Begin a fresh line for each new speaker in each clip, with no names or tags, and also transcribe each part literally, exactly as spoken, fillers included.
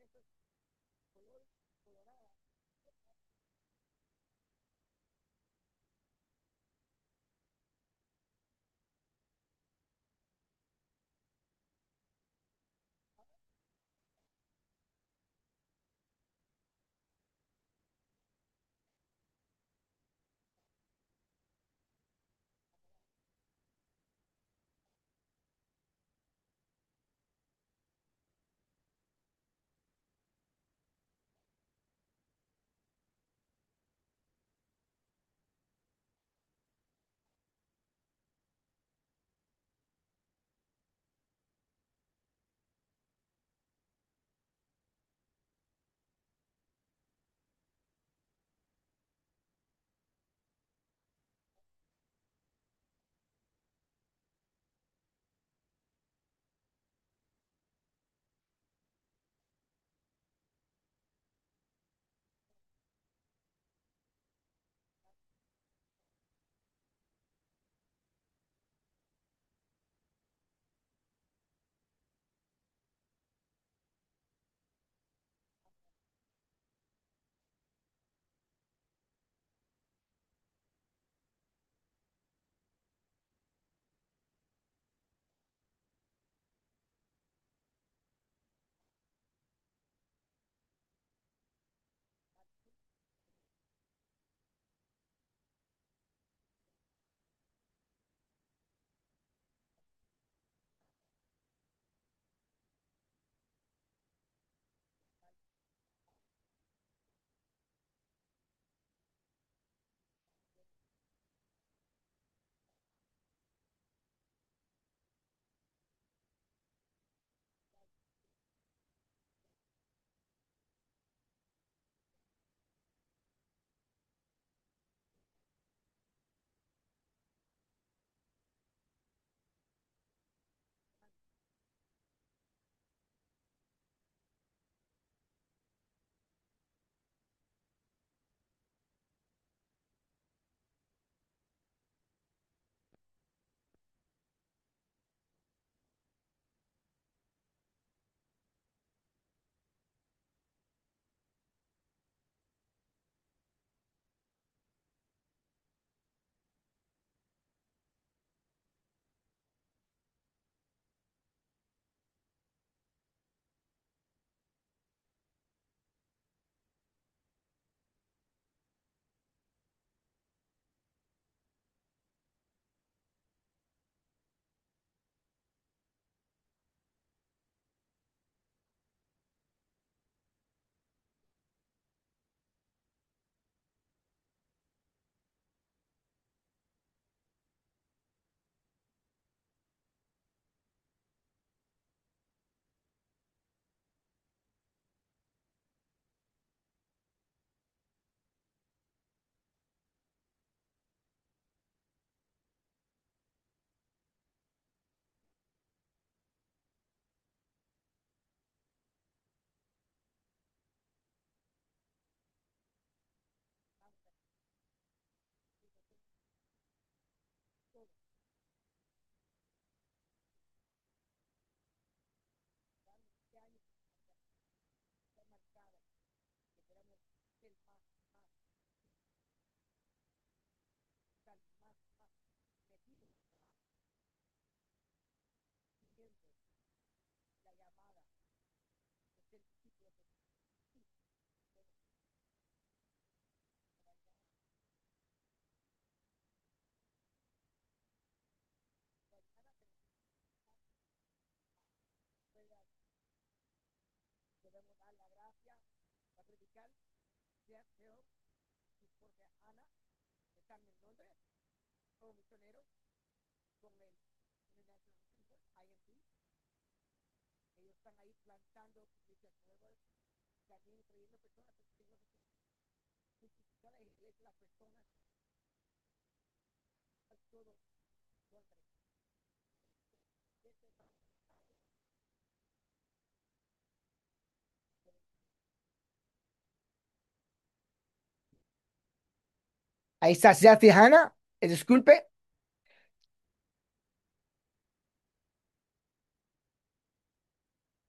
Ahí está, ¿se hace Hannah? Eh, Disculpe.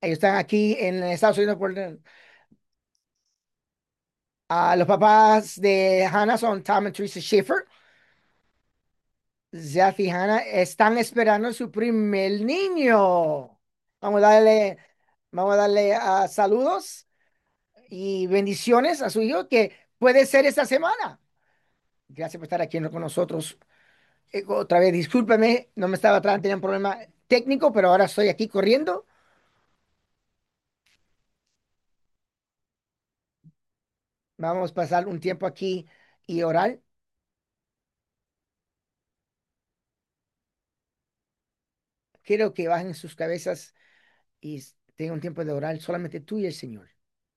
Ellos están aquí en Estados Unidos por ah, los papás de Hannah son Tom y Teresa Schaefer. Zeth y Hannah están esperando su primer niño. Vamos a darle, vamos a darle ah, saludos y bendiciones a su hijo que puede ser esta semana. Gracias por estar aquí con nosotros. Eh, otra vez, discúlpeme, no me estaba atrás, tenía un problema técnico, pero ahora estoy aquí corriendo. Vamos a pasar un tiempo aquí y orar. Quiero que bajen sus cabezas y tengan un tiempo de orar solamente tú y el Señor.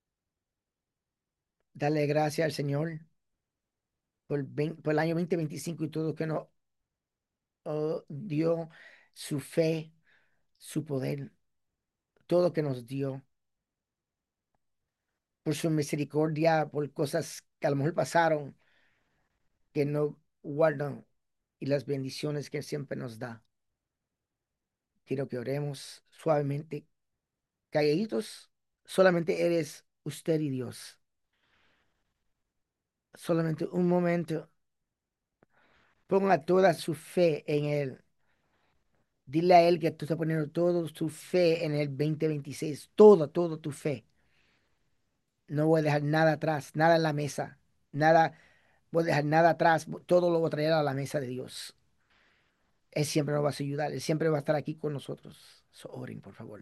Dale gracias al Señor por, vein- por el año dos mil veinticinco y todo que nos oh, dio, su fe, su poder, todo que nos dio, por su misericordia, por cosas que a lo mejor pasaron, que no guardan y las bendiciones que siempre nos da. Quiero que oremos suavemente, calladitos. Solamente eres usted y Dios. Solamente un momento. Ponga toda su fe en Él. Dile a Él que tú estás poniendo toda tu fe en el dos mil veintiséis. Todo, todo tu fe. No voy a dejar nada atrás, nada en la mesa. Nada, voy a dejar nada atrás. Todo lo voy a traer a la mesa de Dios. Él siempre nos va a ayudar. Él siempre va a estar aquí con nosotros. So, oren, por favor.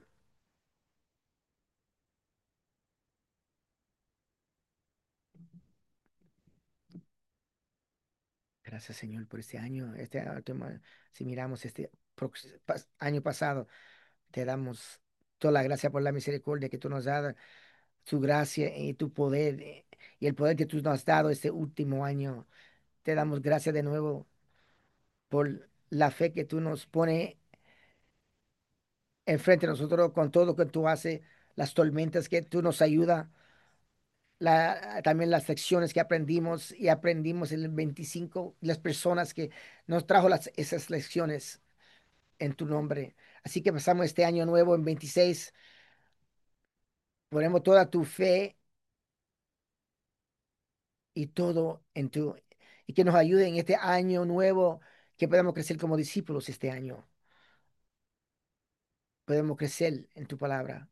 Gracias, Señor, por este año. Este último, si miramos este prox- pas- año pasado, te damos toda la gracia por la misericordia que tú nos has dado, tu gracia y tu poder eh, y el poder que tú nos has dado este último año. Te damos gracias de nuevo por la fe que tú nos pones enfrente de nosotros con todo lo que tú haces, las tormentas que tú nos ayudas, la, también las lecciones que aprendimos y aprendimos en el veinticinco, las personas que nos trajo las, esas lecciones en tu nombre. Así que pasamos este año nuevo en veintiséis, ponemos toda tu fe y todo en tu, y que nos ayude en este año nuevo, que podamos crecer como discípulos este año, podemos crecer en tu palabra.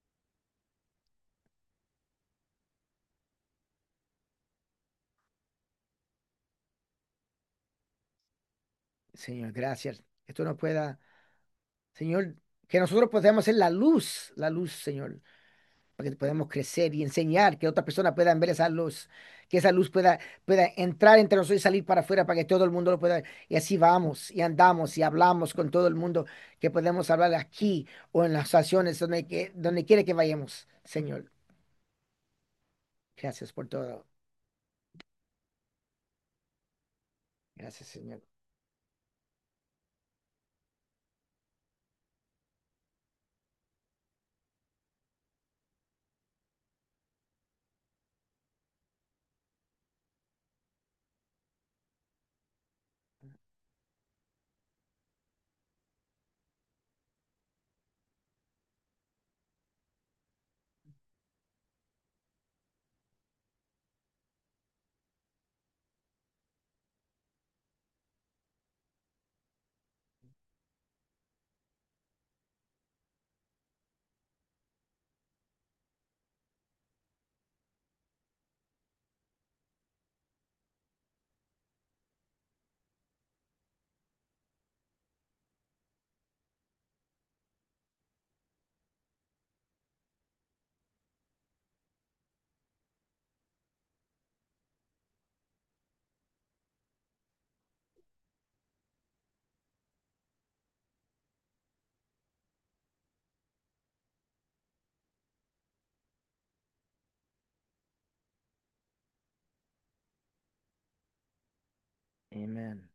Señor, gracias. Esto no pueda, Señor, que nosotros podamos ser la luz, la luz, Señor, para que podamos crecer y enseñar, que otras personas puedan ver esa luz, que esa luz pueda, pueda entrar entre nosotros y salir para afuera para que todo el mundo lo pueda ver. Y así vamos y andamos y hablamos con todo el mundo, que podemos hablar aquí o en las estaciones donde, que, donde quiera que vayamos, Señor. Gracias por todo. Gracias, Señor. Amén.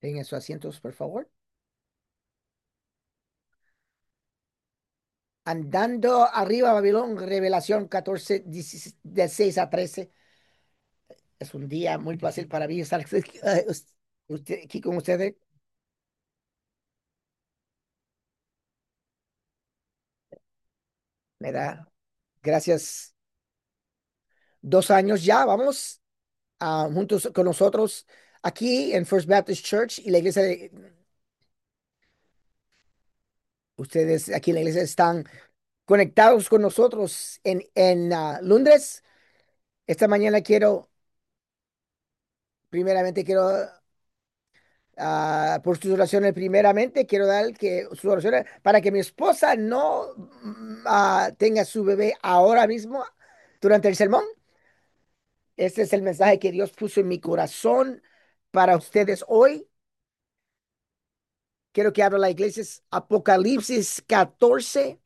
En esos asientos, por favor. Andando arriba, Babilón, Revelación catorce, dieciséis, de seis a trece. Es un día muy fácil para mí estar eh, us- usted- aquí con ustedes. Me da gracias. Dos años ya, vamos, ah, juntos con nosotros aquí en First Baptist Church y la iglesia de ustedes aquí en la iglesia están conectados con nosotros en, en ah, Londres. Esta mañana quiero, primeramente quiero, ah, por sus oraciones, primeramente quiero dar que sus oraciones para que mi esposa no mm, ah, tenga su bebé ahora mismo durante el sermón. Este es el mensaje que Dios puso en mi corazón para ustedes hoy. Quiero que abra la iglesia, es Apocalipsis catorce.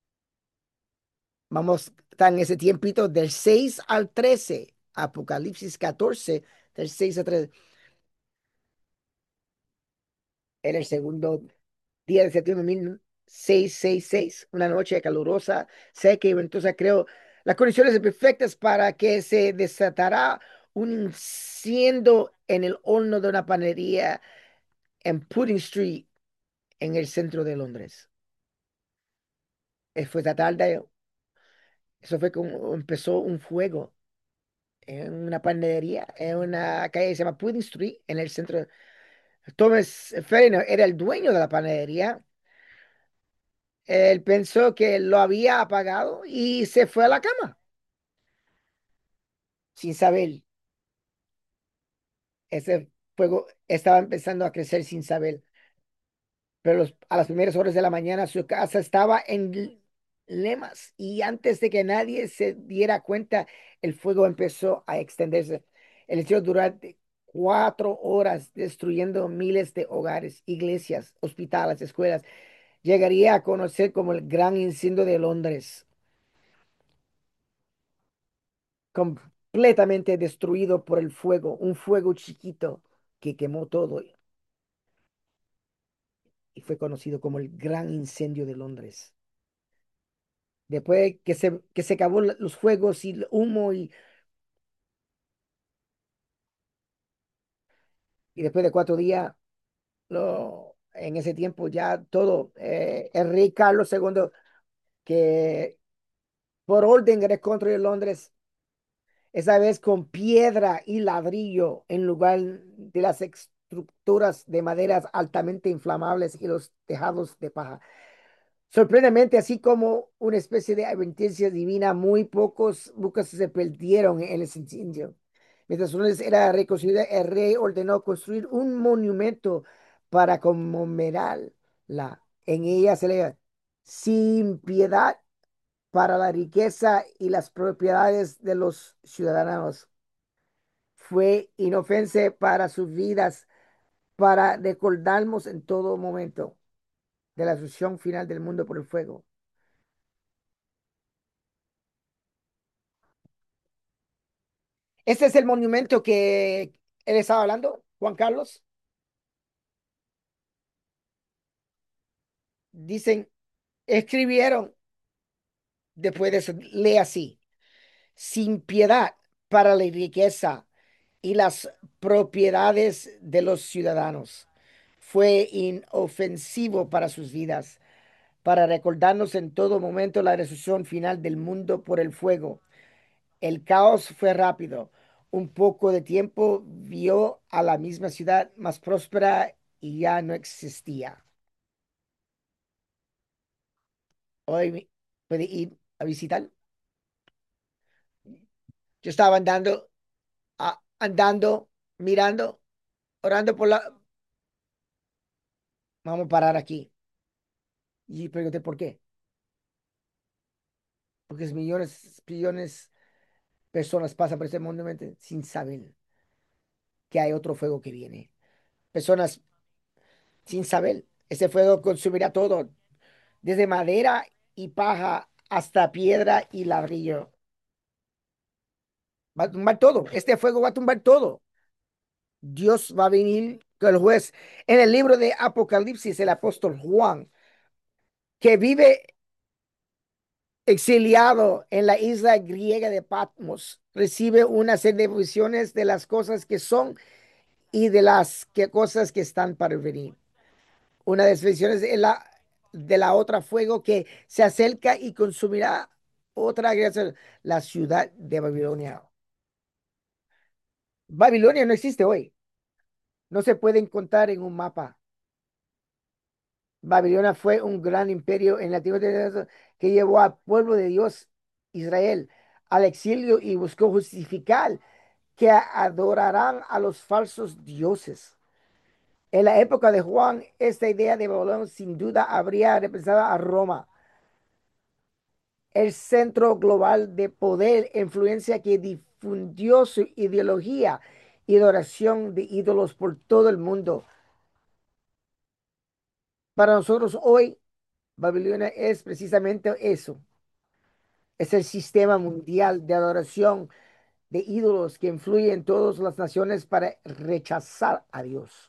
Vamos, está en ese tiempito del seis al trece. Apocalipsis catorce, del seis al trece. En el segundo día de septiembre de mil seiscientos sesenta y seis, una noche calurosa, seca y ventosa, creo las condiciones perfectas para que se desatará un incendio en el horno de una panadería en Pudding Street, en el centro de Londres. Eh, Fue esta tarde, eso fue como empezó un fuego en una panadería, en una calle que se llama Pudding Street, en el centro. Thomas Ferner era el dueño de la panadería. Él pensó que lo había apagado y se fue a la cama sin saber. Ese fuego estaba empezando a crecer sin saber. Pero los- a las primeras horas de la mañana su casa estaba en lemas y antes de que nadie se diera cuenta, el fuego empezó a extenderse. El hecho durante cuatro horas destruyendo miles de hogares, iglesias, hospitales, escuelas. Llegaría a conocer como el gran incendio de Londres, completamente destruido por el fuego, un fuego chiquito que quemó todo y fue conocido como el gran incendio de Londres. Después que se, que se acabó la- los fuegos y el humo y, y después de cuatro días, lo, en ese tiempo ya todo, eh, el rey Carlos segundo, que por orden reconstruir Londres, esa vez con piedra y ladrillo en lugar de las estructuras de maderas altamente inflamables y los tejados de paja. Sorprendentemente, así como una especie de advertencia divina, muy pocos buques se perdieron en el incendio. Mientras Londres era reconstruida, el rey ordenó construir un monumento para conmemorarla. En ella se lee, sin piedad para la riqueza y las propiedades de los ciudadanos. Fue inofense para sus vidas, para recordarnos en todo momento de la destrucción final del mundo por el fuego. Este es el monumento que él estaba hablando, Juan Carlos. Dicen, escribieron, después de eso, lee así, sin piedad para la riqueza y las propiedades de los ciudadanos. Fue inofensivo para sus vidas, para recordarnos en todo momento la destrucción final del mundo por el fuego. El caos fue rápido. Un poco de tiempo vio a la misma ciudad más próspera y ya no existía. Hoy puede ir a visitar. Yo estaba andando, a- andando, mirando, orando por la... Vamos a parar aquí. Y pregunté por qué. Porque es millones, billones de personas pasan por este mundo sin saber que hay otro fuego que viene. Personas sin saber. Ese fuego consumirá todo, desde madera y paja hasta piedra y ladrillo. Va a tumbar todo. Este fuego va a tumbar todo. Dios va a venir el juez. En el libro de Apocalipsis, el apóstol Juan, que vive exiliado en la isla griega de Patmos, recibe una serie de visiones de las cosas que son y de las que cosas que están para venir. Una de las visiones de la, de la otra fuego que se acerca y consumirá otra creación, la ciudad de Babilonia. Babilonia no existe hoy, no se puede encontrar en un mapa. Babilonia fue un gran imperio en la antigua Testado que llevó al pueblo de Dios, Israel, al exilio y buscó justificar que adorarán a los falsos dioses. En la época de Juan, esta idea de Babilonia sin duda habría representado a Roma, el centro global de poder e influencia que difundió su ideología y adoración de ídolos por todo el mundo. Para nosotros hoy, Babilonia es precisamente eso. Es el sistema mundial de adoración de ídolos que influye en todas las naciones para rechazar a Dios.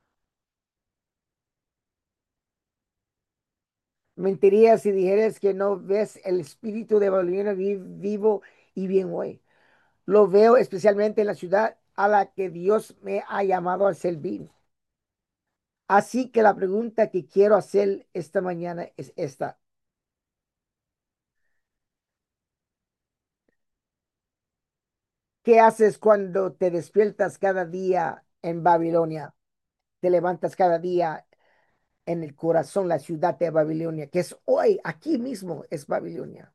Mentiría si dijeras que no ves el espíritu de Babilonia vi- vivo y bien hoy. Lo veo especialmente en la ciudad a la que Dios me ha llamado a servir. Así que la pregunta que quiero hacer esta mañana es esta. ¿Qué haces cuando te despiertas cada día en Babilonia? Te levantas cada día en el corazón, la ciudad de Babilonia, que es hoy, aquí mismo es Babilonia.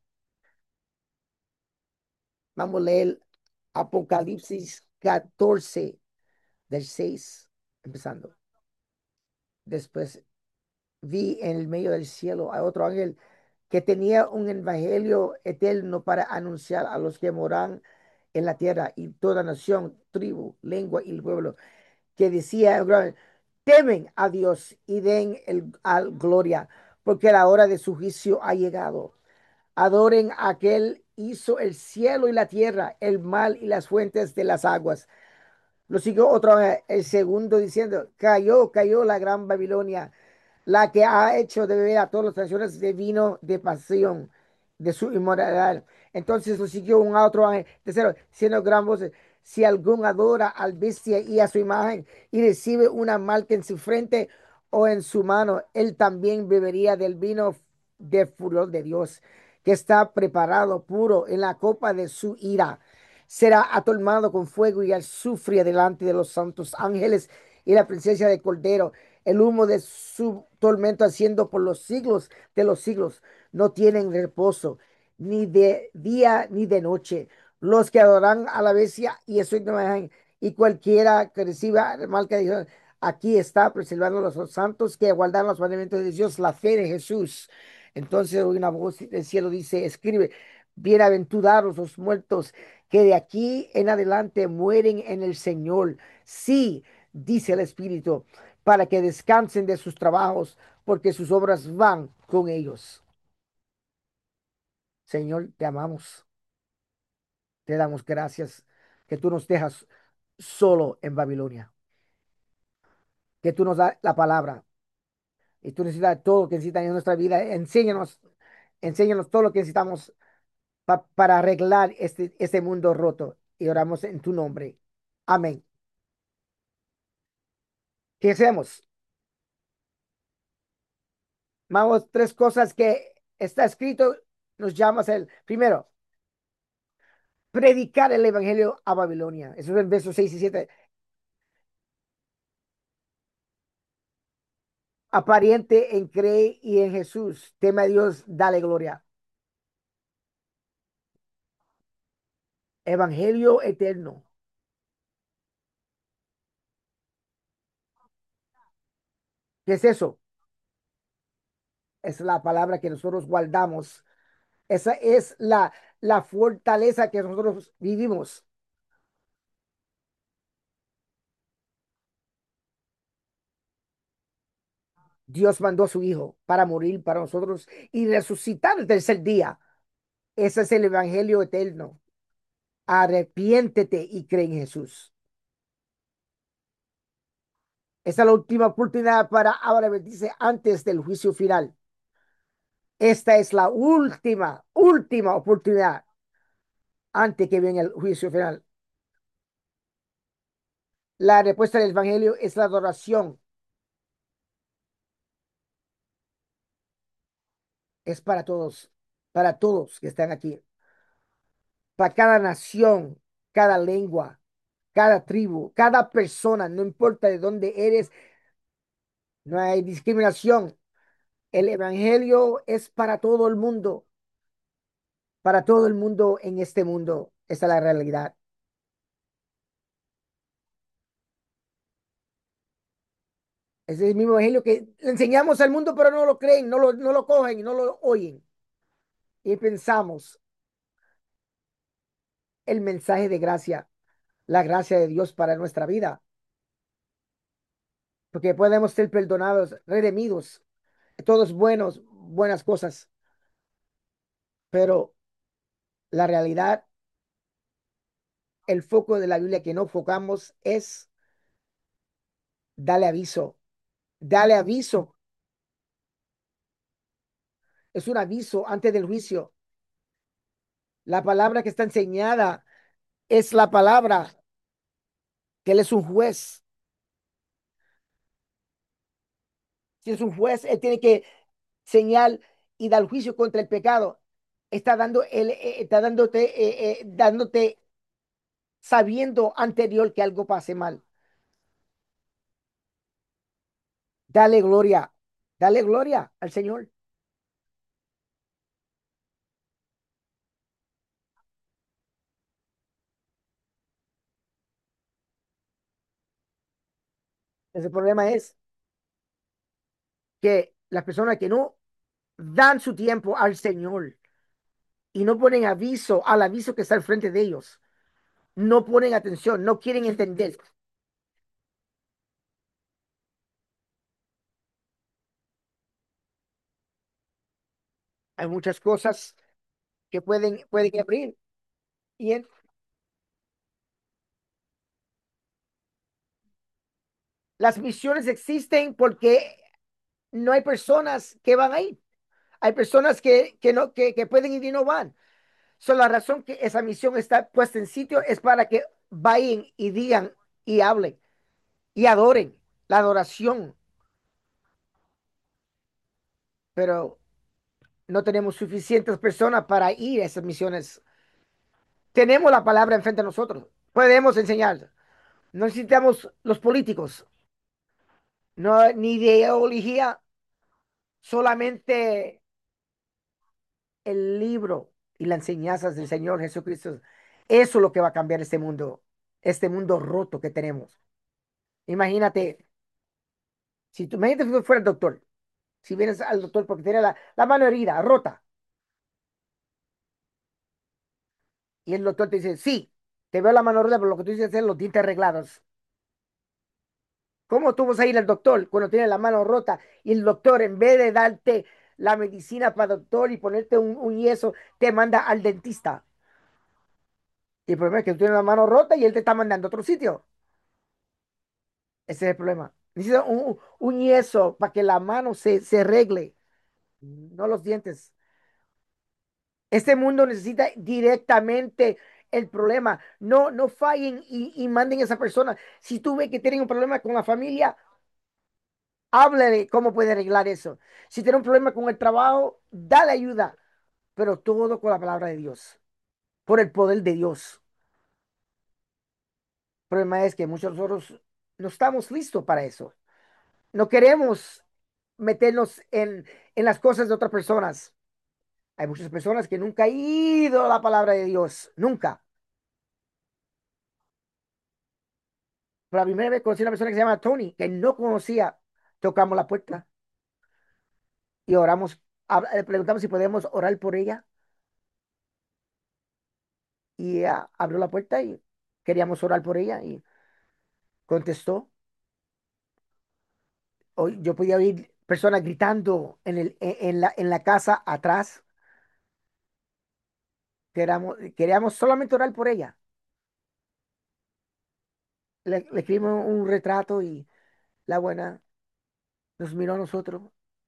Vamos a leer Apocalipsis catorce del seis, empezando. Después vi en el medio del cielo a otro ángel que tenía un evangelio eterno para anunciar a los que moran en la tierra y toda nación, tribu, lengua y pueblo, que decía, temen a Dios y den el, al gloria, porque la hora de su juicio ha llegado. Adoren a aquel hizo el cielo y la tierra, el mar y las fuentes de las aguas. Lo siguió otra vez el segundo diciendo, cayó, cayó la gran Babilonia, la que ha hecho de beber a todas las naciones de vino de pasión, de su inmoralidad. Entonces lo siguió un otro ángel, tercero, diciendo gran voz, si algún adora al bestia y a su imagen y recibe una marca en su frente o en su mano, él también bebería del vino de furor de Dios, que está preparado puro en la copa de su ira. Será atormado con fuego y azufre delante de los santos ángeles y la presencia del Cordero. El humo de su tormento haciendo por los siglos de los siglos. No tienen reposo, ni de día ni de noche. Los que adoran a la bestia y a su imagen, y cualquiera que reciba el mal que dijo, aquí está preservando a los santos que guardan los mandamientos de Dios, la fe de Jesús. Entonces una voz del cielo dice, escribe, bienaventurados los muertos que de aquí en adelante mueren en el Señor. Sí, dice el Espíritu, para que descansen de sus trabajos, porque sus obras van con ellos. Señor, te amamos, te damos gracias que tú nos dejas solo en Babilonia, que tú nos das la palabra y tú necesitas todo lo que necesitas en nuestra vida. Enséñanos, enséñanos todo lo que necesitamos pa- para arreglar este, este mundo roto y oramos en tu nombre. Amén. ¿Qué hacemos? Vamos, tres cosas que está escrito, nos llama a hacer. Primero, predicar el evangelio a Babilonia. Eso es el verso seis y siete. Apariente en cree y en Jesús. Tema a Dios, dale gloria. Evangelio eterno. ¿Qué es eso? Es la palabra que nosotros guardamos. Esa es la, la fortaleza que nosotros vivimos. Dios mandó a su Hijo para morir para nosotros y resucitar el tercer día. Ese es el Evangelio eterno. Arrepiéntete y cree en Jesús. Esta es la última oportunidad para ahora, dice, antes del juicio final. Esta es la última, última oportunidad antes que venga el juicio final. La respuesta del Evangelio es la adoración. Es para todos, para todos que están aquí, para cada nación, cada lengua, cada tribu, cada persona, no importa de dónde eres, no hay discriminación. El Evangelio es para todo el mundo, para todo el mundo en este mundo. Esa es la realidad. Ese es el mismo Evangelio que le enseñamos al mundo, pero no lo creen, no lo, no lo cogen, no lo oyen. Y pensamos el mensaje de gracia, la gracia de Dios para nuestra vida, porque podemos ser perdonados, redimidos, todos buenos, buenas cosas, pero la realidad, el foco de la Biblia que no focamos es dale aviso, dale aviso, es un aviso antes del juicio. La palabra que está enseñada es la palabra que Él es un juez. Si es un juez, Él tiene que señal y dar juicio contra el pecado. Está dando, él, eh, está dándote, eh, eh, dándote sabiendo anterior que algo pase mal. Dale gloria, dale gloria al Señor. Ese problema es que las personas que no dan su tiempo al Señor y no ponen aviso al aviso que está al frente de ellos, no ponen atención, no quieren entender. Hay muchas cosas que pueden, pueden abrir y en- las misiones existen porque no hay personas que van ahí. Hay personas que, que, no, que, que pueden ir y no van. So, la razón que esa misión está puesta en sitio es para que vayan y digan y hablen y adoren la adoración, pero no tenemos suficientes personas para ir a esas misiones. Tenemos la palabra enfrente de nosotros, podemos enseñar. No necesitamos los políticos, no, ni ideología, solamente el libro y las enseñanzas del Señor Jesucristo. Eso es lo que va a cambiar este mundo, este mundo roto que tenemos. Imagínate, si tú, imagínate si tú fueras doctor, si vienes al doctor porque tiene la, la mano herida, rota, y el doctor te dice, sí, te veo la mano rota, pero lo que tú dices es los dientes arreglados. ¿Cómo tú vas a ir al doctor cuando tienes la mano rota y el doctor, en vez de darte la medicina para doctor y ponerte un, un yeso, te manda al dentista? Y el problema es que tú tienes la mano rota y él te está mandando a otro sitio. Ese es el problema. Necesita un, un yeso para que la mano se, se arregle, no los dientes. Este mundo necesita directamente el problema. No, no fallen y, y manden a esa persona. Si tú ves que tienen un problema con la familia, háblale cómo puede arreglar eso. Si tiene un problema con el trabajo, dale ayuda, pero todo con la palabra de Dios, por el poder de Dios. El problema es que muchos de nosotros no estamos listos para eso. No queremos meternos en, en las cosas de otras personas. Hay muchas personas que nunca han ido a la palabra de Dios, nunca. Por la primera vez conocí a una persona que se llama Tony, que no conocía. Tocamos la puerta y oramos. hab- Le preguntamos si podemos orar por ella y ella abrió la puerta y queríamos orar por ella y contestó. Hoy yo podía oír personas gritando en el, en, en la, en la casa atrás. Queríamos, queríamos solamente orar por ella. Le, le escribimos un retrato y la buena, nos miró a nosotros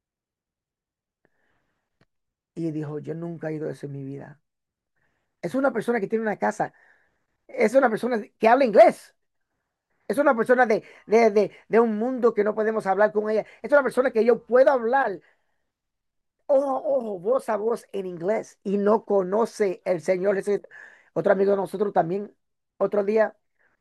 y dijo, yo nunca he ido a eso en mi vida. Es una persona que tiene una casa, es una persona que habla inglés, es una persona de, de, de, de un mundo que no podemos hablar con ella, es una persona que yo puedo hablar ojo, ojo, voz a voz en inglés y no conoce el Señor. Ese otro amigo de nosotros también, otro día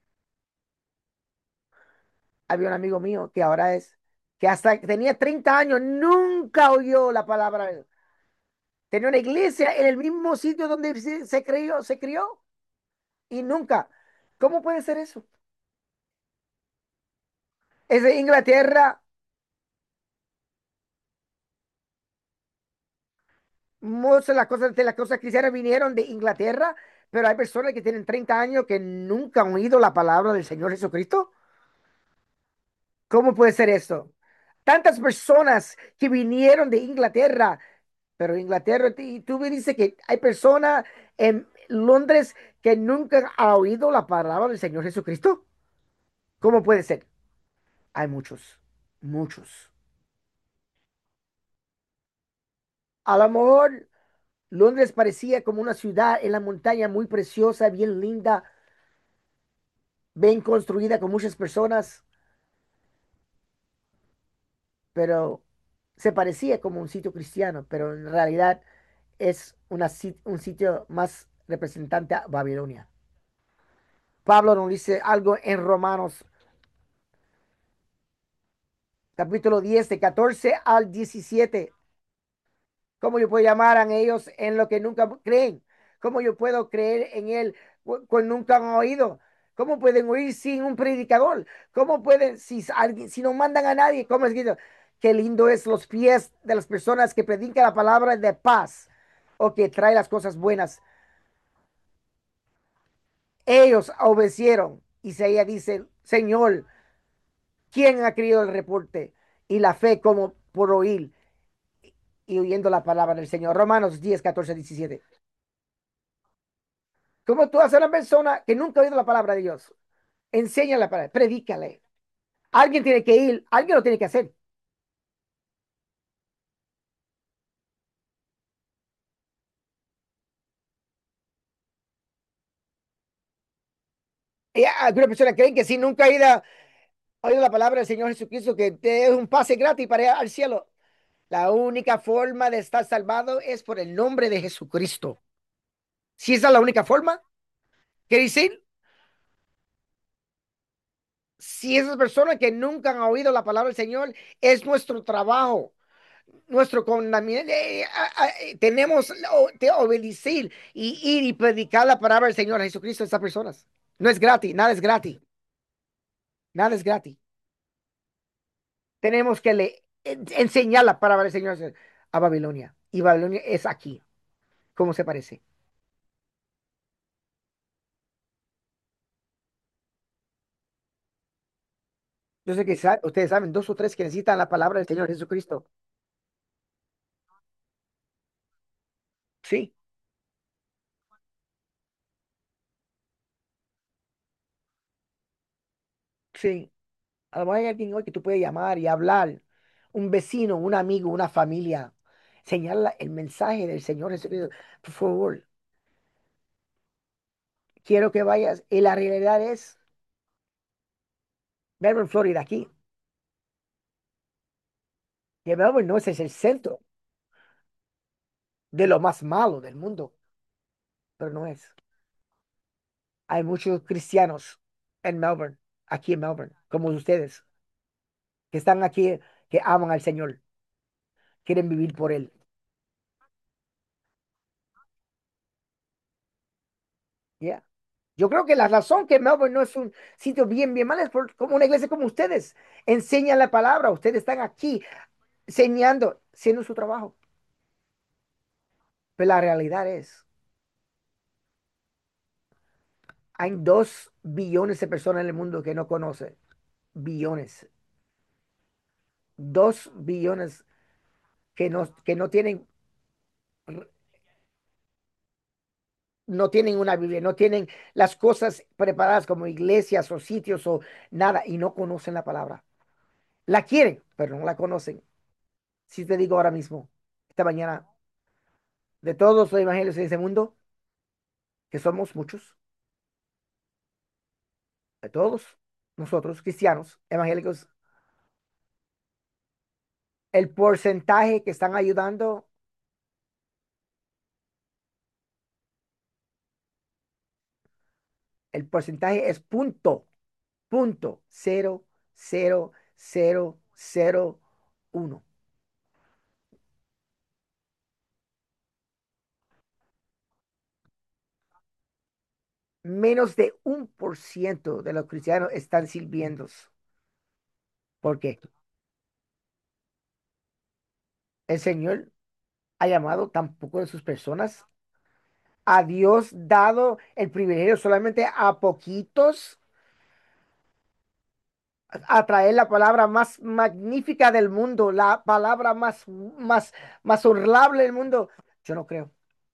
había un amigo mío que ahora es, que hasta que tenía treinta años, nunca oyó la palabra de Dios. Tenía una iglesia en el mismo sitio donde se, se crió, se crió y nunca. ¿Cómo puede ser eso? Es de Inglaterra, muchas de las cosas, de las cosas cristianas vinieron de Inglaterra, pero hay personas que tienen treinta años que nunca han oído la palabra del Señor Jesucristo. ¿Cómo puede ser eso? Tantas personas que vinieron de Inglaterra, pero Inglaterra, y tú me dices que hay personas en Londres que nunca han oído la palabra del Señor Jesucristo. ¿Cómo puede ser? Hay muchos, muchos. A lo mejor Londres parecía como una ciudad en la montaña muy preciosa, bien linda, bien construida con muchas personas, pero se parecía como un sitio cristiano, pero en realidad es una sit- un sitio más representante a Babilonia. Pablo nos dice algo en Romanos capítulo diez de catorce al diecisiete. ¿Cómo yo puedo llamar a ellos en lo que nunca creen? ¿Cómo yo puedo creer en él cuando nunca han oído? ¿Cómo pueden oír sin un predicador? ¿Cómo pueden, si alguien, si no mandan a nadie? ¿Cómo es que qué lindo es los pies de las personas que predican la palabra de paz o que trae las cosas buenas? Ellos obedecieron. Isaías dice, Señor, ¿quién ha creído el reporte? Y la fe como por oír y oyendo la palabra del Señor. Romanos diez catorce diecisiete. ¿Cómo tú haces a una persona que nunca ha oído la palabra de Dios? Enséñale la palabra, predícale. Alguien tiene que ir, alguien lo tiene que hacer. Y algunas personas creen que si nunca ha ido, ha oído la palabra del Señor Jesucristo, que es un pase gratis para ir al cielo. La única forma de estar salvado es por el nombre de Jesucristo. Si esa es la única forma, quiere decir, si esas personas que nunca han oído la palabra del Señor, es nuestro trabajo, nuestro contaminante. Eh, eh, tenemos que obedecer y ir y predicar la palabra del Señor Jesucristo a estas personas. No es gratis, nada es gratis, nada es gratis. Tenemos que le, en- enseñar la palabra del Señor a Babilonia. Y Babilonia es aquí. ¿Cómo se parece? Yo sé que sa- ustedes saben dos o tres que necesitan la palabra del Señor Jesucristo. Sí, sí. A lo mejor hay alguien hoy que tú puedes llamar y hablar, un vecino, un amigo, una familia, señalar el mensaje del Señor Jesucristo. Por favor, quiero que vayas. Y la realidad es, Melbourne, Florida, aquí, que Melbourne no es el centro de lo más malo del mundo, pero no es. Hay muchos cristianos en Melbourne, aquí en Melbourne, como ustedes, que están aquí, que aman al Señor, quieren vivir por Él. Yeah. Yo creo que la razón que Melbourne no es un sitio bien, bien mal es por, como una iglesia como ustedes. Enseñan la palabra, ustedes están aquí enseñando, haciendo su trabajo. Pero la realidad es, hay dos billones de personas en el mundo que no conocen. Billones. Dos billones que no, que no tienen, no tienen una Biblia, no tienen las cosas preparadas como iglesias o sitios o nada y no conocen la palabra. La quieren, pero no la conocen. Si te digo ahora mismo, esta mañana, de todos los evangelios en ese mundo, que somos muchos, de todos nosotros, cristianos, evangélicos, el porcentaje que están ayudando, el porcentaje es punto, punto, cero, cero, cero, cero, uno. Menos de un por ciento de los cristianos están sirviendo. ¿Por qué? El Señor ha llamado tan poco de sus personas, a Dios dado el privilegio solamente a poquitos a traer la palabra más magnífica del mundo, la palabra más, más, más honorable del mundo. Yo no creo.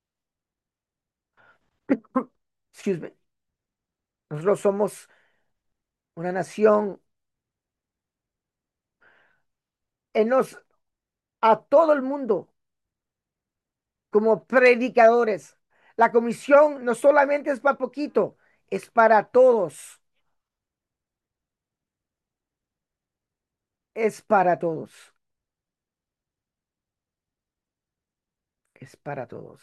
Excuse me. Nosotros somos una nación en nos a todo el mundo como predicadores. La comisión no solamente es para poquito, es para todos. Es para todos. Es para todos.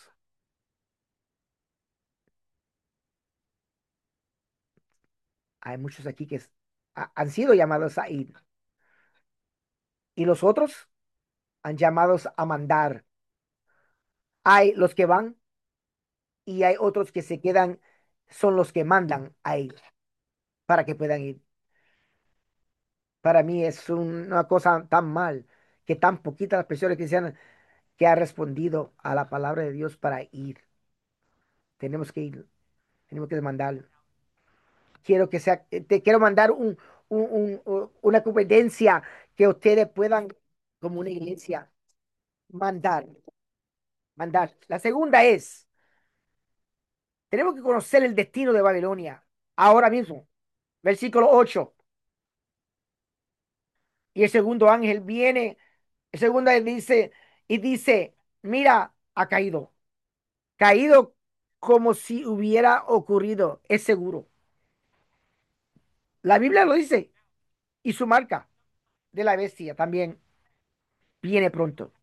Hay muchos aquí que es- ha- han sido llamados a ir y los otros han llamados a mandar. Hay los que van y hay otros que se quedan, son los que mandan a ir para que puedan ir. Para mí es un- una cosa tan mal que tan poquitas las personas cristianas que han respondido a la palabra de Dios para ir. Tenemos que ir, tenemos que mandar. Quiero que sea, te quiero mandar un, un- un- una competencia que ustedes puedan, como una iglesia, mandar, mandar. La segunda es, tenemos que conocer el destino de Babilonia ahora mismo. Versículo ocho. Y el segundo ángel viene, el segundo ángel dice, y dice, mira, ha caído, caído como si hubiera ocurrido, es seguro. La Biblia lo dice, y su marca de la bestia también viene pronto.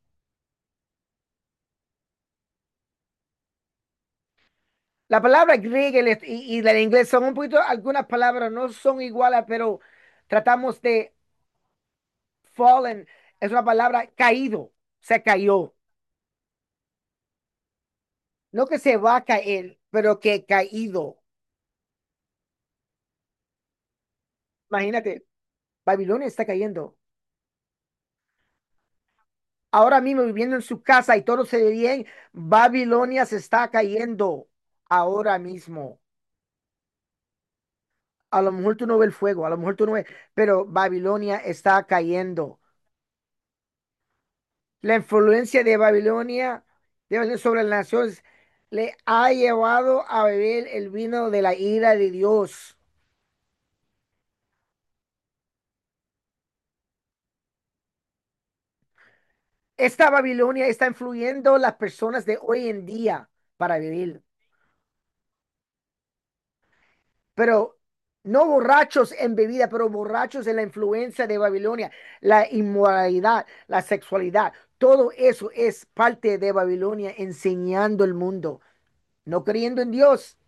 La palabra griega y, el- y y la de inglés son un poquito, algunas palabras no son iguales, pero tratamos de fallen, es una palabra caído, se cayó. No que se va a caer, pero que caído. Imagínate, Babilonia está cayendo. Ahora mismo viviendo en su casa y todo se ve bien, Babilonia se está cayendo ahora mismo. A lo mejor tú no ves el fuego, a lo mejor tú no ves, pero Babilonia está cayendo. La influencia de Babilonia, de Babilonia sobre las naciones le ha llevado a beber el vino de la ira de Dios. Esta Babilonia está influyendo las personas de hoy en día para vivir. Pero no borrachos en bebida, pero borrachos en la influencia de Babilonia, la inmoralidad, la sexualidad, todo eso es parte de Babilonia enseñando el mundo, no creyendo en Dios.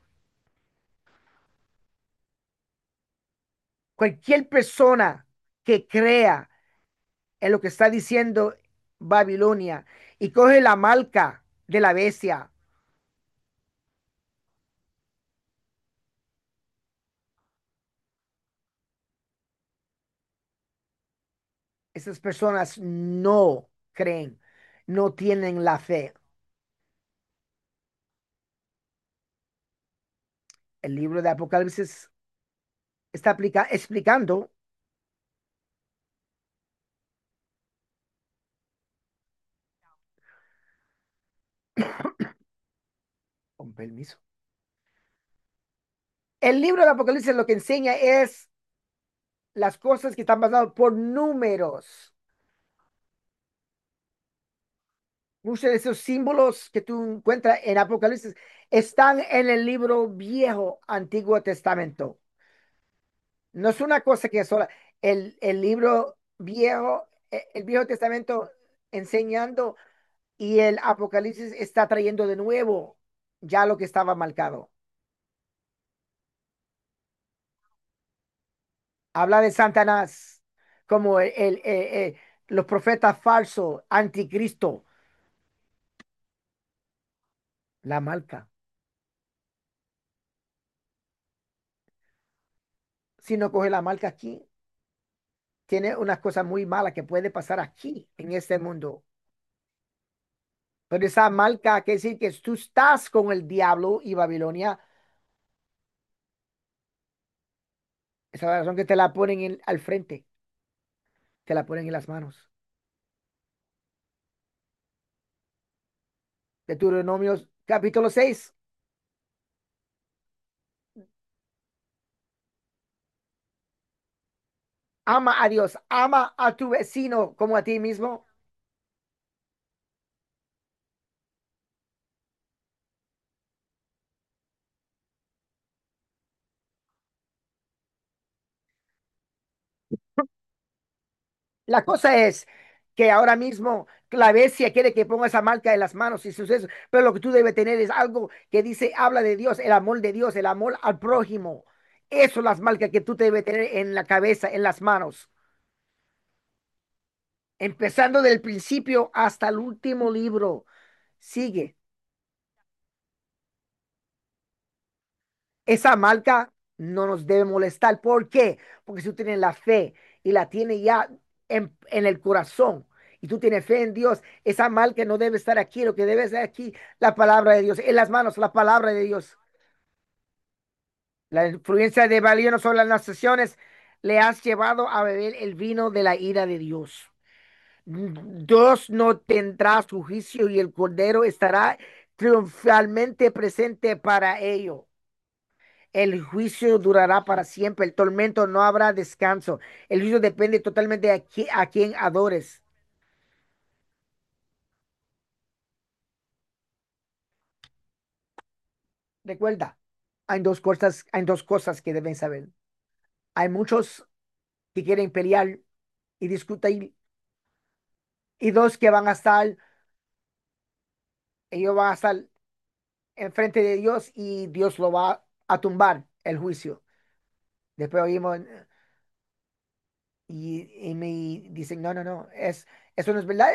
Cualquier persona que crea en lo que está diciendo Babilonia y coge la marca de la bestia, esas personas no creen, no tienen la fe. El libro de Apocalipsis está aplica- explicando, con permiso. El libro de Apocalipsis lo que enseña es las cosas que están pasadas por números. Muchos de esos símbolos que tú encuentras en Apocalipsis están en el libro viejo, Antiguo Testamento. No es una cosa que sola. El, el libro viejo, eh, el Viejo Testamento enseñando y el Apocalipsis está trayendo de nuevo ya lo que estaba marcado. Habla de Satanás como el, el, eh, eh, los profetas falsos, anticristo, la marca. Si no coge la marca aquí, tiene unas cosas muy malas que puede pasar aquí, en este mundo. Pero esa marca quiere decir que tú estás con el diablo y Babilonia. Esa es la razón que te la ponen en- al frente, te la ponen en las manos. De Deuteronomio capítulo seis. Ama a Dios, ama a tu vecino como a ti mismo. La cosa es que ahora mismo la bestia quiere que ponga esa marca en las manos y sucesos, pero lo que tú debes tener es algo que dice, habla de Dios, el amor de Dios, el amor al prójimo. Eso son las marcas que tú debes tener en la cabeza, en las manos, empezando del principio hasta el último libro. Sigue. Esa marca no nos debe molestar. ¿Por qué? Porque si tú tienes la fe y la tienes ya en, en el corazón y tú tienes fe en Dios, esa marca no debe estar aquí. Lo que debe estar aquí, la palabra de Dios, en las manos, la palabra de Dios. La influencia de Balión sobre las naciones le has llevado a beber el vino de la ira de Dios. Dios no tendrá su juicio y el Cordero estará triunfalmente presente para ello. El juicio durará para siempre, el tormento no habrá descanso. El juicio depende totalmente de a, qui- a quien adores. Recuerda, hay dos cosas, hay dos cosas que deben saber. Hay muchos que quieren pelear y discutir, y dos que van a estar, ellos van a estar enfrente de Dios y Dios lo va a tumbar el juicio. Después oímos y, y me dicen, no, no, no, es, eso no es verdad.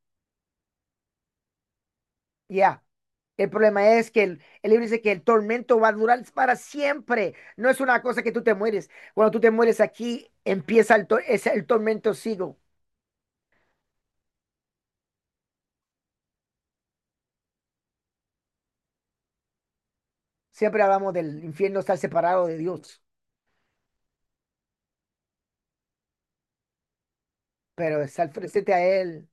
Ya. El problema es que el, el libro dice que el tormento va a durar para siempre. No es una cosa que tú te mueres. Cuando tú te mueres aquí, empieza el, to- es el tormento sigo. Siempre hablamos del infierno estar separado de Dios, pero estar frente a Él.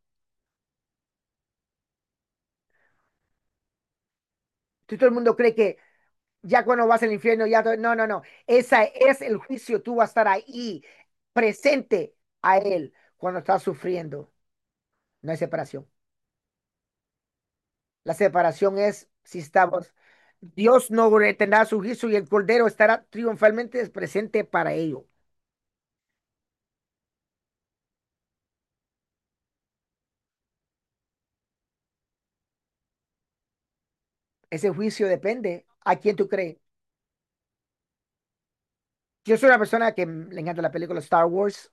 Tú- Todo el mundo cree que ya cuando vas al infierno, ya todo- no, no, no. Esa es el juicio. Tú vas a estar ahí, presente a Él cuando estás sufriendo. No hay separación. La separación es si estamos, Dios no retendrá su juicio y el Cordero estará triunfalmente presente para ello. Ese juicio depende a quién tú crees. Yo soy una persona que le encanta la película Star Wars.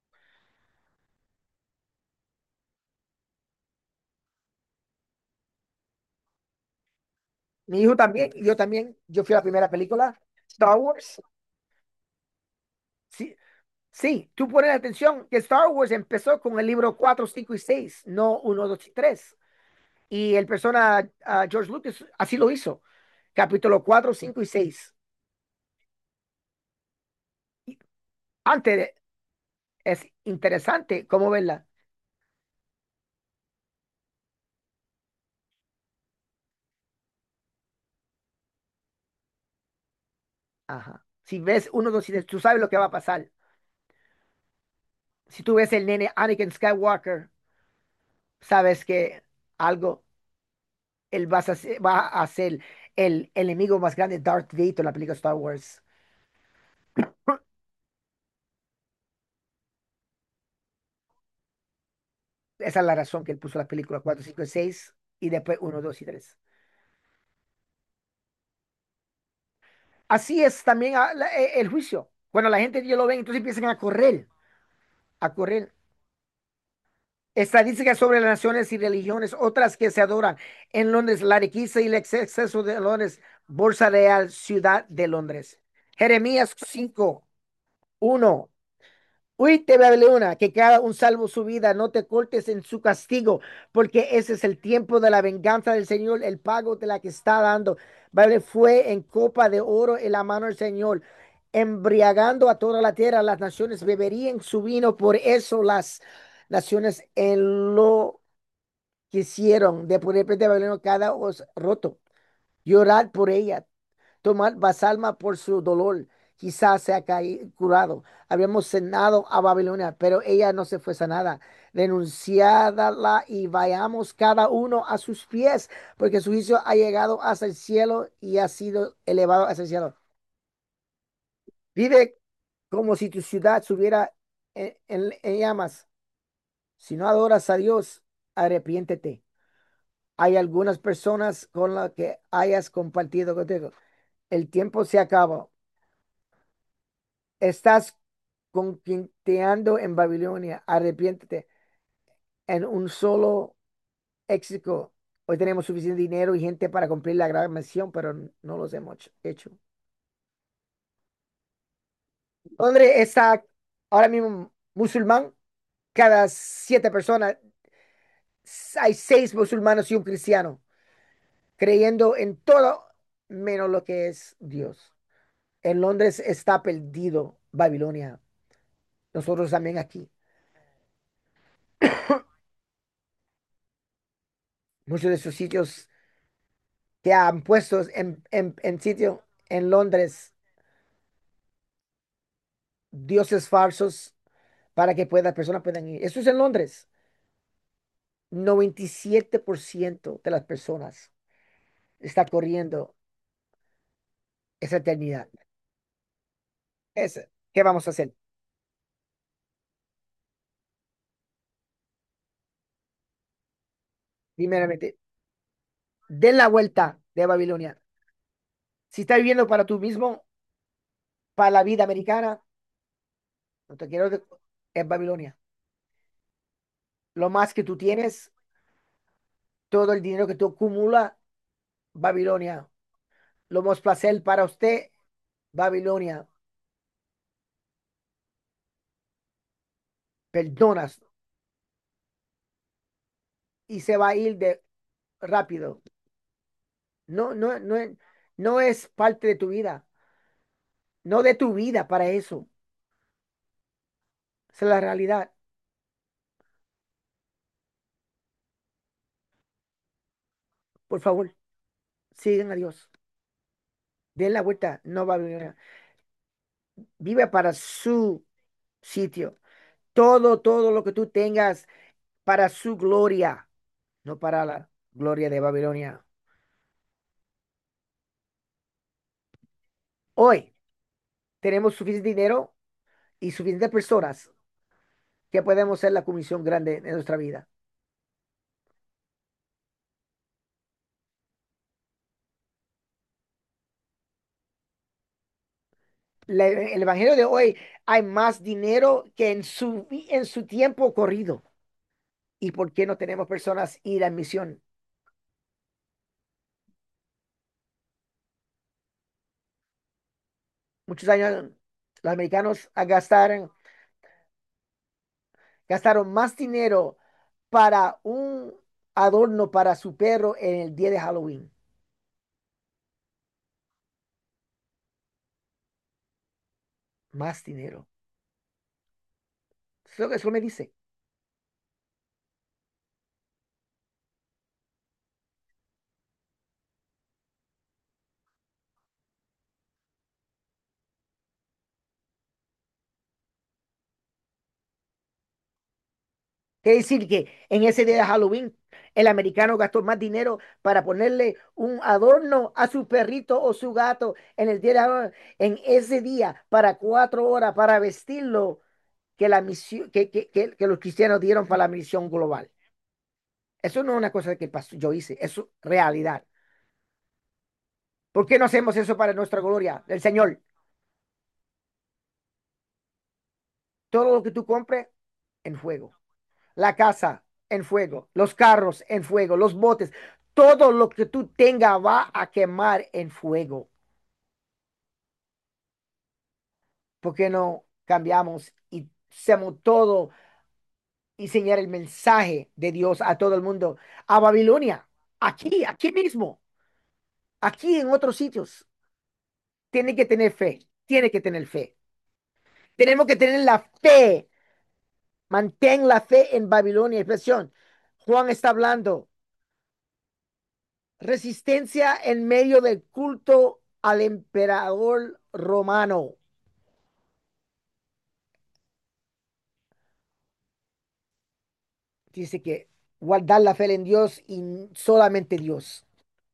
Mi hijo también, y yo también. Yo fui a la primera película, Star Wars. Sí, sí, tú pones atención que Star Wars empezó con el libro cuatro, cinco y seis, no uno, dos y tres. Y el persona, uh, George Lucas, así lo hizo. Capítulo cuatro, cinco y seis. Y antes de, es interesante cómo verla. Ajá. Si ves uno, dos y tres, tú sabes lo que va a pasar. Si tú ves el nene Anakin Skywalker, sabes que algo, él va a ser, va a ser el enemigo más grande, Darth Vader, en la película Star Wars. Esa es la razón que él puso las películas cuatro, cinco y seis y después uno, dos y tres. Así es también ah, la- eh, el juicio. Cuando la gente ya lo ven, entonces empiezan a correr, a correr. Estadísticas sobre las naciones y religiones, otras que se adoran en Londres, la riqueza y el exceso de Londres, Bolsa Real, Ciudad de Londres. Jeremías cinco uno. Huite, Babilonia, que cada un salvo su vida, no te cortes en su castigo, porque ese es el tiempo de la venganza del Señor, el pago de la que está dando. Vale, fue en copa de oro en la mano del Señor, embriagando a toda la tierra, las naciones beberían su vino, por eso las naciones en lo quisieron, de por repente Babilonia cada os roto. Llorad por ella, tomad basalma por su dolor, quizás sea caí- curado. Habíamos cenado a Babilonia, pero ella no se fue sanada. Denunciádala y vayamos cada uno a sus pies, porque su juicio ha llegado hasta el cielo y ha sido elevado hasta el cielo. Vive como si tu ciudad estuviera en, en en llamas. Si no adoras a Dios, arrepiéntete. Hay algunas personas con las que hayas compartido contigo. El tiempo se acaba. Estás conquistando en Babilonia. Arrepiéntete en un solo éxito. Hoy tenemos suficiente dinero y gente para cumplir la gran misión, pero no los hemos hecho. Londres está ahora mismo musulmán. Cada siete personas hay seis musulmanes y un cristiano, creyendo en todo menos lo que es Dios. En Londres está perdido Babilonia. Nosotros también aquí. Muchos de esos sitios que han puesto en, en, en sitio en Londres, dioses falsos para que pueda, personas puedan ir. Eso es en Londres. Noventa y siete por ciento de las personas está corriendo esa eternidad. Ese, ¿qué vamos a hacer? Primeramente, den la vuelta de Babilonia. Si estás viviendo para tú mismo, para la vida americana, no te quiero de, es Babilonia. Lo más que tú tienes, todo el dinero que tú acumulas, Babilonia. Lo más placer para usted, Babilonia. Perdonas y se va a ir de rápido. No, no, no, es- no es parte de tu vida. No de tu vida para eso. Esa es la realidad. Por favor, sigan a Dios. Den la vuelta. No Babilonia. Vive para su sitio. Todo, todo lo que tú tengas para su gloria, no para la gloria de Babilonia. Hoy tenemos suficiente dinero y suficientes personas que podemos ser la comisión grande de nuestra vida. La- el evangelio de hoy hay más dinero que en su, vi- en su tiempo corrido. ¿Y por qué no tenemos personas ir a misión? Muchos años los americanos gastaron, gastaron más dinero para un adorno para su perro en el día de Halloween. Más dinero. Eso, eso me dice. Quiere decir que en ese día de Halloween, el americano gastó más dinero para ponerle un adorno a su perrito o su gato en el día de Halloween, en ese día, para cuatro horas, para vestirlo, que, la misión, que, que, que, que los cristianos dieron para la misión global. Eso no es una cosa que pasó, yo hice, eso es realidad. ¿Por qué no hacemos eso para nuestra gloria del Señor? Todo lo que tú compres en fuego. La casa en fuego, los carros en fuego, los botes, todo lo que tú tengas va a quemar en fuego. ¿Por qué no cambiamos y hacemos todo y enseñar el mensaje de Dios a todo el mundo? A Babilonia, aquí, aquí mismo, aquí en otros sitios. Tiene que tener fe, tiene que tener fe. Tenemos que tener la fe. Mantén la fe en Babilonia. Expresión. Juan está hablando. Resistencia en medio del culto al emperador romano. Dice que guardar la fe en Dios y solamente Dios.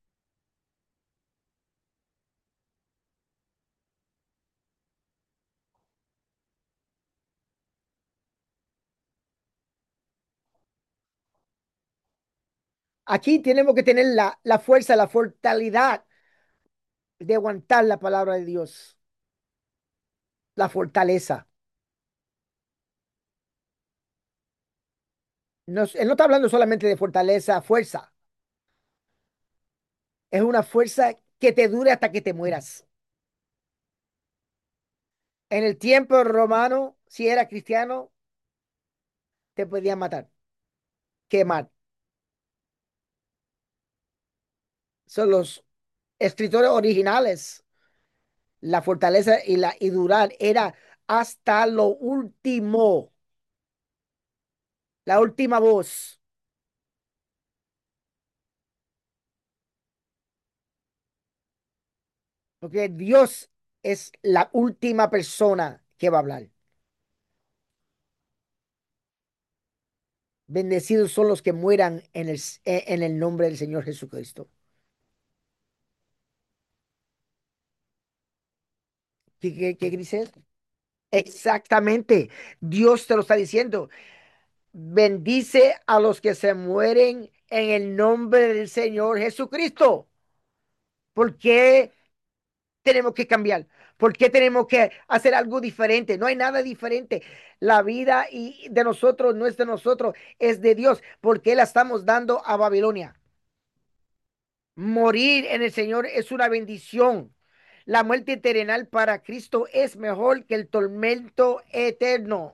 Aquí tenemos que tener la, la fuerza, la fortalidad de aguantar la palabra de Dios. La fortaleza. No, él no está hablando solamente de fortaleza, fuerza. Es una fuerza que te dure hasta que te mueras. En el tiempo romano, si era cristiano, te podían matar, quemar. Son los escritores originales. La fortaleza y la y durar era hasta lo último, la última voz, porque Dios es la última persona que va a hablar. Bendecidos son los que mueran en el, en el nombre del Señor Jesucristo. ¿Qué, qué, qué dices? Exactamente. Dios te lo está diciendo. Bendice a los que se mueren en el nombre del Señor Jesucristo. ¿Por qué tenemos que cambiar? ¿Por qué tenemos que hacer algo diferente? No hay nada diferente. La vida y de nosotros no es de nosotros, es de Dios. ¿Por qué la estamos dando a Babilonia? Morir en el Señor es una bendición. La muerte terrenal para Cristo es mejor que el tormento eterno.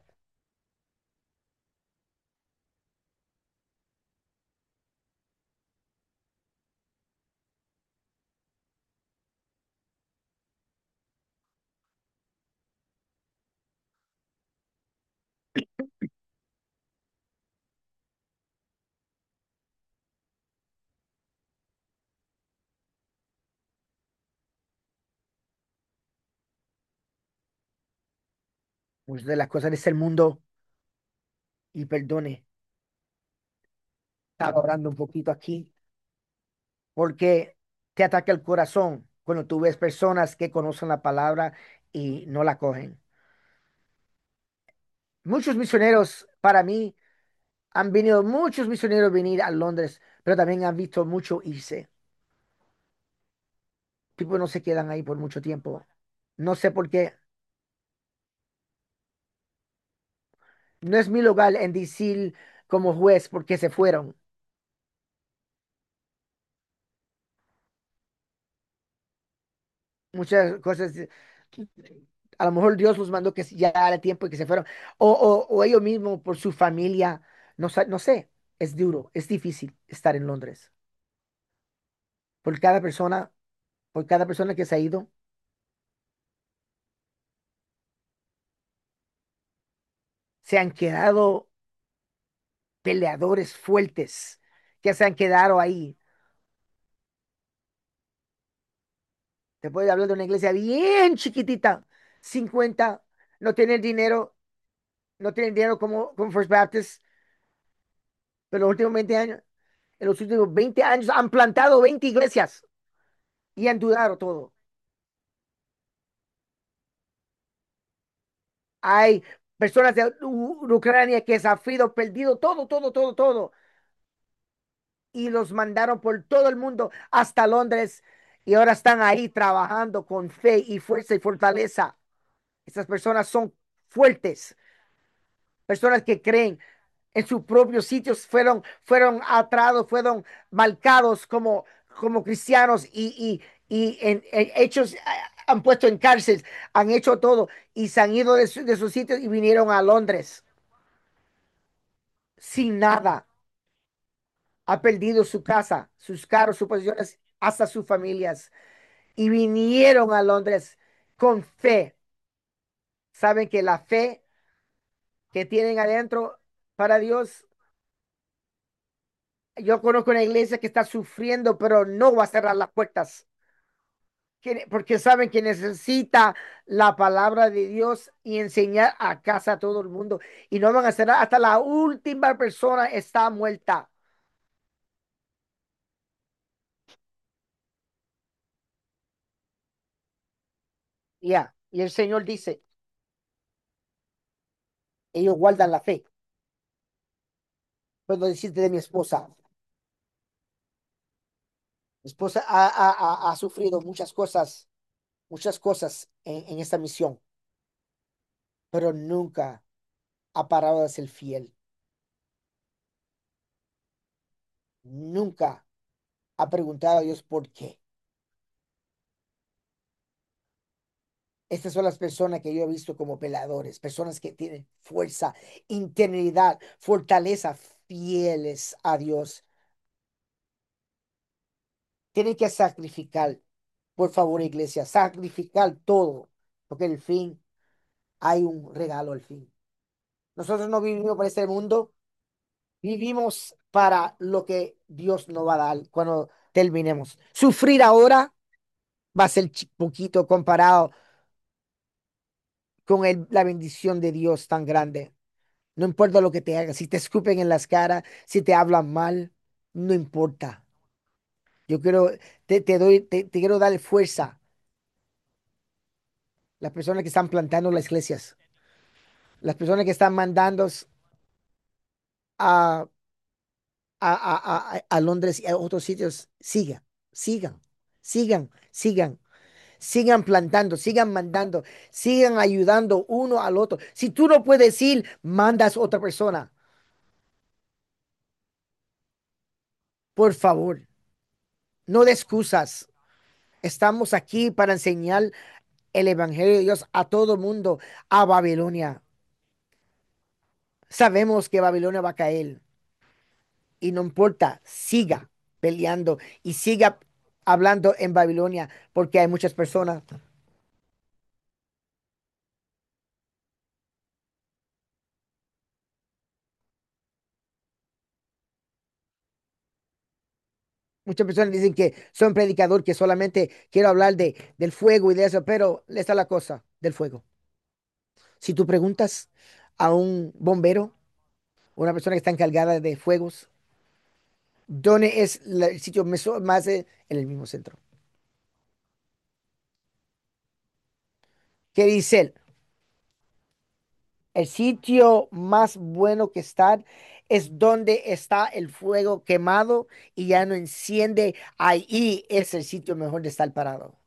Muchas de las cosas de este mundo, y perdone, estaba orando un poquito aquí, porque te ataca el corazón cuando tú ves personas que conocen la palabra y no la cogen. Muchos misioneros, para mí, han venido, muchos misioneros venir a Londres, pero también han visto mucho irse. Tipo, no se quedan ahí por mucho tiempo. No sé por qué. No es mi lugar en decir como juez por qué se fueron. Muchas cosas, a lo mejor Dios los mandó que ya era tiempo y que se fueron. O, o, o ellos mismos por su familia. No, sa- no sé. Es duro, es difícil estar en Londres. Por cada persona, por cada persona que se ha ido, se han quedado peleadores fuertes que se han quedado ahí. Te puedo hablar de una iglesia bien chiquitita, cincuenta, no tienen dinero, no tienen dinero como, como First Baptist, Pero los últimos veinte años, en los últimos veinte años han plantado veinte iglesias y han dudado todo. Hay personas de U- Ucrania que se han sufrido, perdido todo, todo, todo, todo. Y los mandaron por todo el mundo hasta Londres y ahora están ahí trabajando con fe y fuerza y fortaleza. Estas personas son fuertes, personas que creen en sus propios sitios, fueron, fueron atrados, fueron marcados como, como cristianos y, y, y en, en hechos, eh, han puesto en cárcel, han hecho todo y se han ido de, su- de sus sitios y vinieron a Londres sin nada. Ha perdido su casa, sus carros, sus posesiones, hasta sus familias. Y vinieron a Londres con fe. Saben que la fe que tienen adentro para Dios, yo conozco una iglesia que está sufriendo, pero no va a cerrar las puertas, que- porque saben que necesita la palabra de Dios y enseñar a casa a todo el mundo. Y no van a cerrar hasta la última persona está muerta. Ya, y el Señor dice, ellos guardan la fe. Puedo decirte de mi esposa. Mi esposa ha, ha- ha- ha sufrido muchas cosas, muchas cosas en, en esta misión, pero nunca ha parado de ser fiel. Nunca ha preguntado a Dios por qué. Estas son las personas que yo he visto como peladores, personas que tienen fuerza, integridad, fortaleza, fieles a Dios. Tienen que sacrificar, por favor, iglesia, sacrificar todo, porque al fin hay un regalo al fin. Nosotros no vivimos para este mundo, vivimos para lo que Dios nos va a dar cuando terminemos. Sufrir ahora va a ser chi- poquito comparado con el- la bendición de Dios tan grande. No importa lo que te hagas, si te escupen en las caras, si te hablan mal, no importa. Yo quiero, te, te doy, te, te quiero dar fuerza. Las personas que están plantando las iglesias, las personas que están mandando a, a, a, a, a Londres y a otros sitios, sigan, sigan, sigan, sigan. Sigan plantando, sigan mandando, sigan ayudando uno al otro. Si tú no puedes ir, mandas otra persona. Por favor, no de excusas. Estamos aquí para enseñar el Evangelio de Dios a todo mundo, a Babilonia. Sabemos que Babilonia va a caer y no importa, siga peleando y siga hablando en Babilonia porque hay muchas personas. Muchas personas dicen que son predicador, que solamente quiero hablar de, del fuego y de eso, pero esta es la cosa del fuego. Si tú preguntas a un bombero, una persona que está encargada de fuegos, ¿dónde es la- el sitio meso- más eh, en el mismo centro? ¿Qué dice él? El sitio más bueno que estar es donde está el fuego quemado y ya no enciende. Ahí es el sitio mejor de estar parado.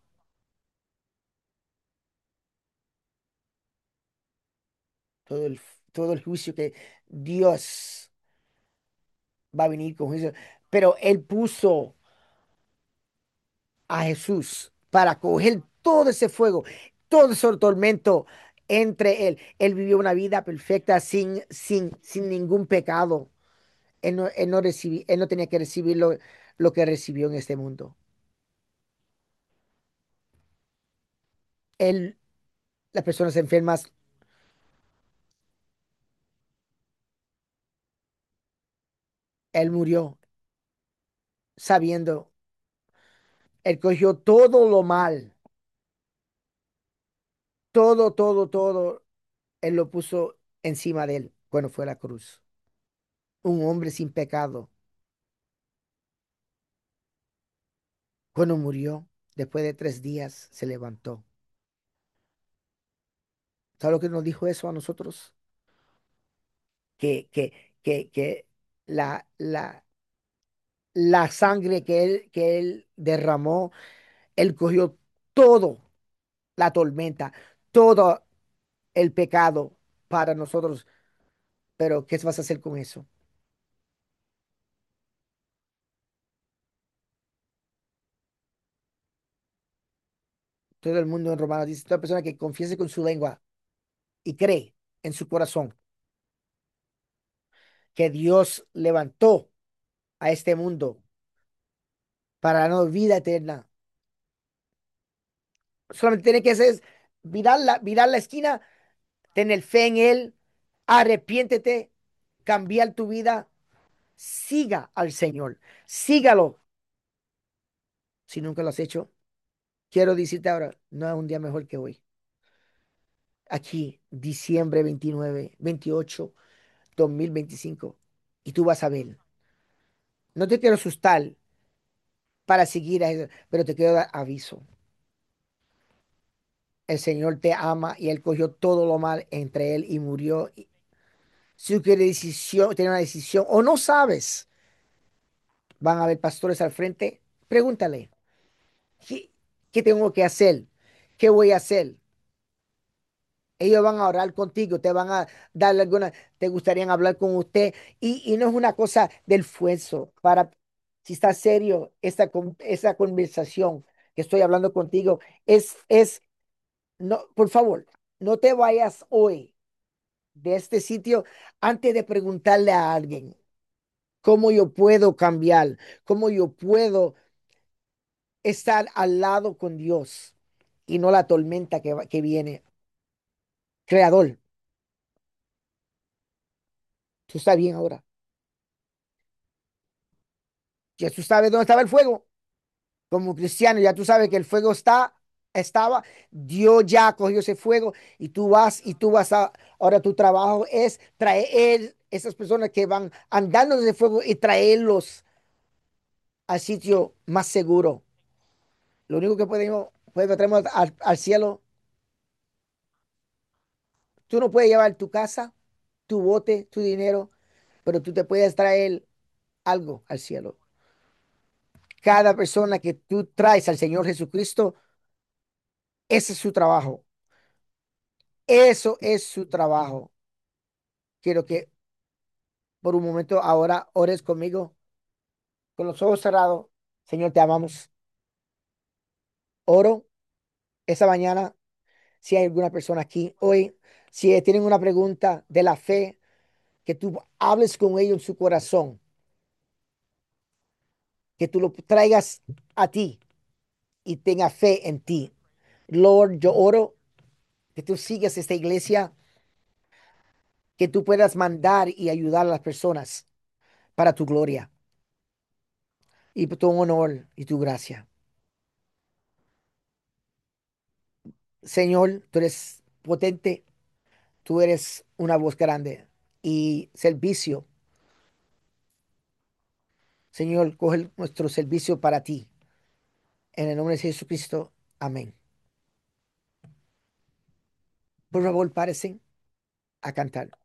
Todo el, todo el juicio que Dios va a venir con juicio. Pero él puso a Jesús para coger todo ese fuego, todo ese tormento entre él. Él vivió una vida perfecta sin, sin, sin ningún pecado. Él no, él no recibí- él no tenía que recibir lo, lo que recibió en este mundo. Él, las personas enfermas, él murió sabiendo, él cogió todo lo mal, todo, todo, todo, él lo puso encima de él cuando fue a la cruz. un hombre sin pecado, cuando murió, después de tres días, se levantó. ¿Sabe lo que nos dijo eso a nosotros? Que, que, que, que la, la, la sangre que él, que él derramó, él cogió todo la tormenta, todo el pecado para nosotros. Pero, ¿qué vas a hacer con eso? Todo el mundo en Romanos dice, toda persona que confiese con su lengua y cree en su corazón que Dios levantó a este mundo para darnos vida eterna. Solamente tiene que hacer es virar la, virar la esquina, tener fe en Él, arrepiéntete, cambiar tu vida, siga al Señor, sígalo. Si nunca lo has hecho, quiero decirte ahora, no es un día mejor que hoy. Aquí, diciembre veintinueve, veintiocho, dos mil veinticinco, y tú vas a ver. No te quiero asustar para seguir a eso, pero te quiero dar aviso. El Señor te ama y Él cogió todo lo mal entre Él y murió. Si tú quieres decisión, tener una decisión o no sabes, van a haber pastores al frente, pregúntale, ¿qué, qué tengo que hacer? ¿Qué voy a hacer? Ellos van a orar contigo, te van a dar alguna, te gustaría hablar con usted. Y, y no es una cosa del esfuerzo. Para, si está serio, esta, con- esta conversación que estoy hablando contigo, es, es, no, por favor, no te vayas hoy de este sitio antes de preguntarle a alguien cómo yo puedo cambiar, cómo yo puedo estar al lado con Dios y no la tormenta que, va- que viene. Creador, tú estás bien ahora. Ya tú sabes dónde estaba el fuego. Como cristiano, ya tú sabes que el fuego está, estaba, Dios ya cogió ese fuego y tú vas y tú vas a, ahora tu trabajo es traer esas personas que van andando en ese fuego y traerlos al sitio más seguro. Lo único que podemos, podemos traernos al, al cielo, tú no puedes llevar tu casa, tu bote, tu dinero, pero tú te puedes traer algo al cielo. Cada persona que tú traes al Señor Jesucristo, ese es su trabajo. Eso es su trabajo. Quiero que por un momento ahora ores conmigo con los ojos cerrados. Señor, te amamos. Oro esa mañana. Si hay alguna persona aquí hoy, si tienen una pregunta de la fe, que tú hables con ellos en su corazón, que tú lo traigas a ti y tenga fe en ti. Lord, yo oro que tú sigas esta iglesia, que tú puedas mandar y ayudar a las personas para tu gloria y por tu honor y tu gracia. Señor, tú eres potente, tú eres una voz grande y servicio. Señor, coge nuestro servicio para ti. En el nombre de Jesucristo. Amén. Por favor, párense a cantar.